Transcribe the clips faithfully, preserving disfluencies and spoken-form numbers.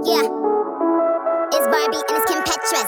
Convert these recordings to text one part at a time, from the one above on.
Yeah, it's Barbie and it's Kim Petras.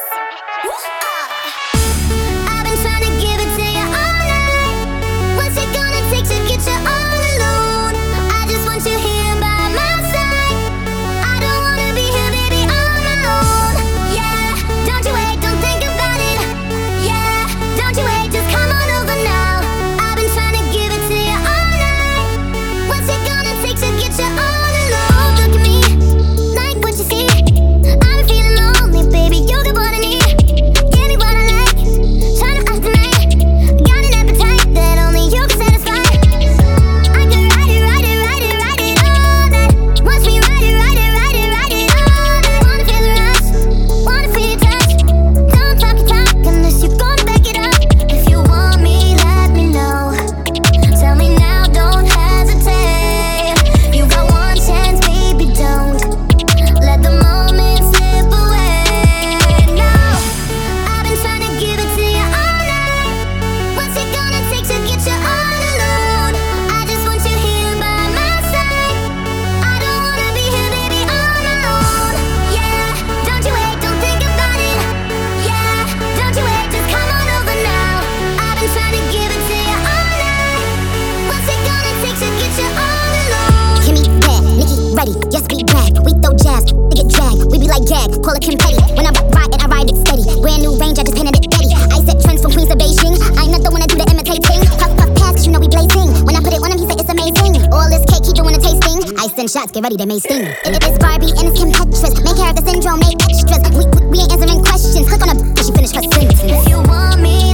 I've been trying to give it to you all night. What's it gonna take to get you all alone? I just want you here by my side. I don't wanna be here, baby, on my own. Yeah, don't you wait, don't think about it. Yeah, don't you wait, just come on over now. I've been trying to give it to you all night. What's it gonna take to get you all alone? Look at me, like what you see. I'm feeling lonely, baby, you're the one I need. Give me what I like, tryna act tonight. Got an appetite that only you can satisfy. I can ride it, ride it, ride it, ride it all night. Watch me ride it, ride it, ride it, ride it all night. Wanna feel the rush, wanna feel your touch. Don't talk your talk unless you gon' back it up. If you want me, let me know. Tell me now, don't hesitate. You got one chance, baby, don't let the moment slip away. No, I've been trying to give it to you all night. What's it gonna take to get you all alone? I just want you here by my side. I don't wanna be here, baby, on my own. Yeah, don't you wait, don't think about it. Yeah, don't you wait, just come on over now. I've been trying to give it to you all night. What's it gonna take to get you all alone? Kimmy bad, Nikki ready, yes be back. We throw jazz, they get dragged. We be like gag, call it Kim Petty. When I ride it, I ride it steady. Brand new range, I just painted it Betty. I set trends from Queens to Beijing. I ain't not the one to do the imitating. Puff puff pass, cause you know we blazing. When I put it on him, he said it's amazing. All this cake, he doing a tasting. I send shots, get ready, they may sting. It, it's Barbie and it's Kim Petras. Main character syndrome, made extras. We, we, we ain't answering questions. Click on a, she finish her sentence. If you want me,